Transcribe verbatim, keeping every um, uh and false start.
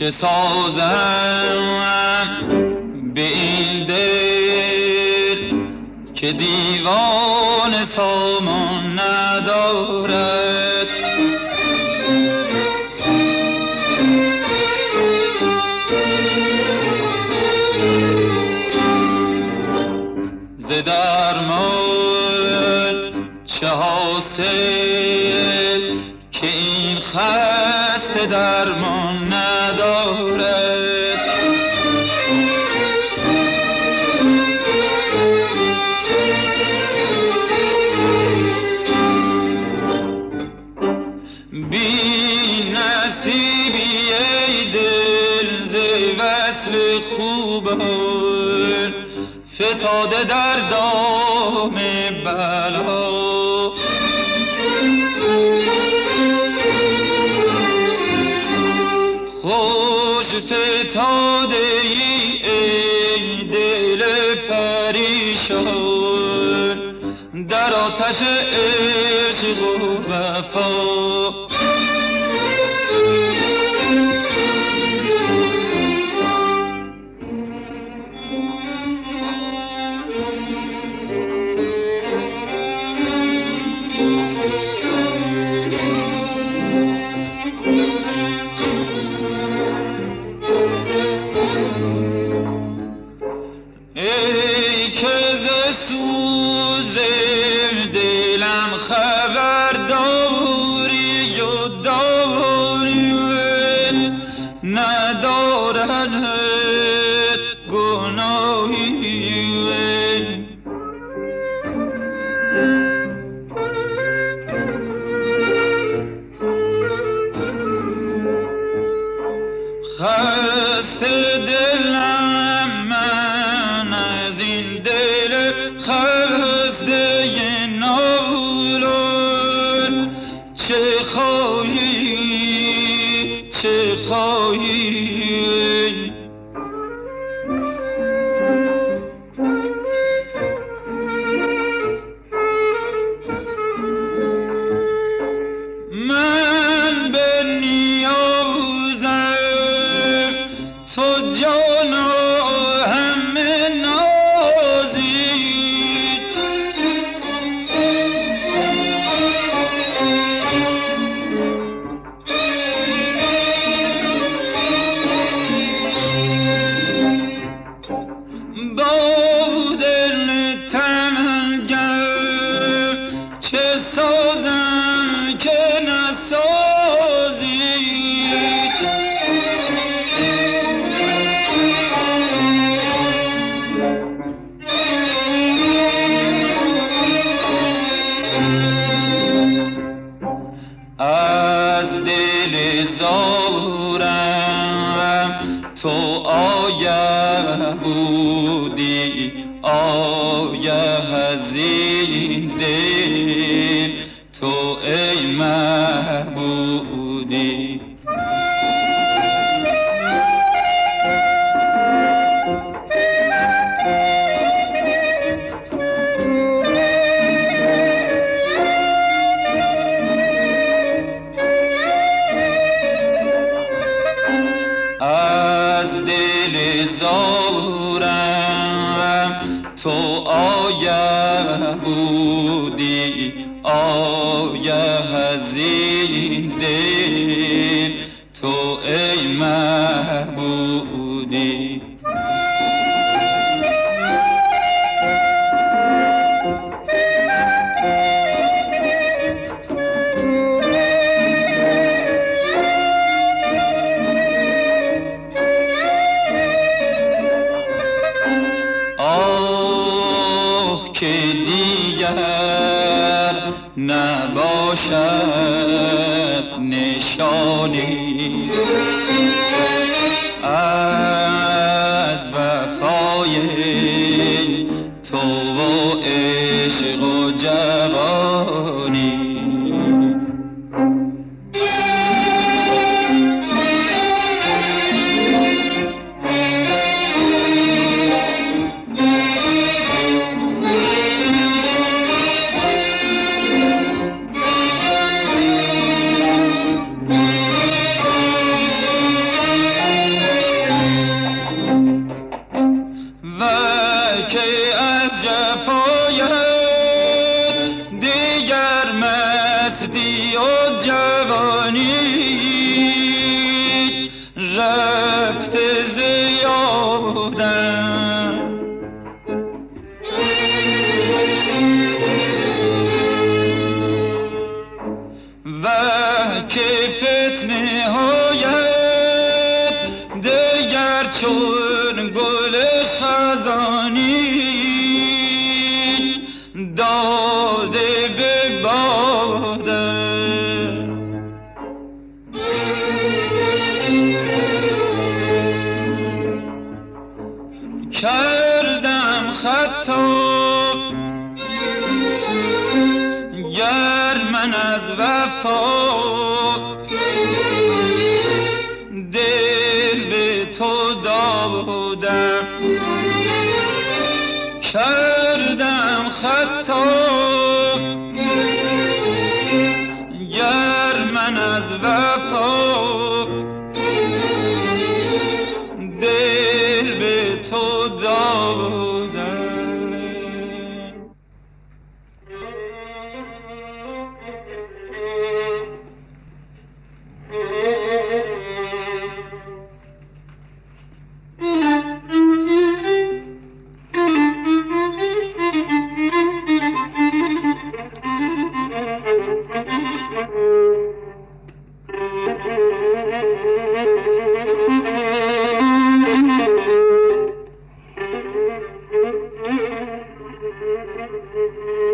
چه سازم به این دل که دیوان سامان ندارد. ز درمان چه حاصل که این خسته درمان ندارد. بی نصیبی ای دل ز وصل خوبان فتاده در دام بلا. خوش فتاده ای ای دل پریشان در آتش عشق و وفا. ای که ز سوز دلم خبر داری و داری ندارد گناهی. خسته دلم من از این دل خسته نالان. چه خواهی چه خواهی من به نیازم تو جانا همه نازی. با دل تنگم چه سازم که نسازی. از دل زارم تو آیه بودی آیه از این دل تو ای محبودی. از دل زارم تو آیه بودی آیه از این دل تو ای محبودی. که دیگر نباشد نشانی از وفای تو و عشق و جوانی. داده به باده. کردم خطا گر من از وفا دل به تو دادم. کردم خطا گر من از وفا دل به تو دادم. Thank you.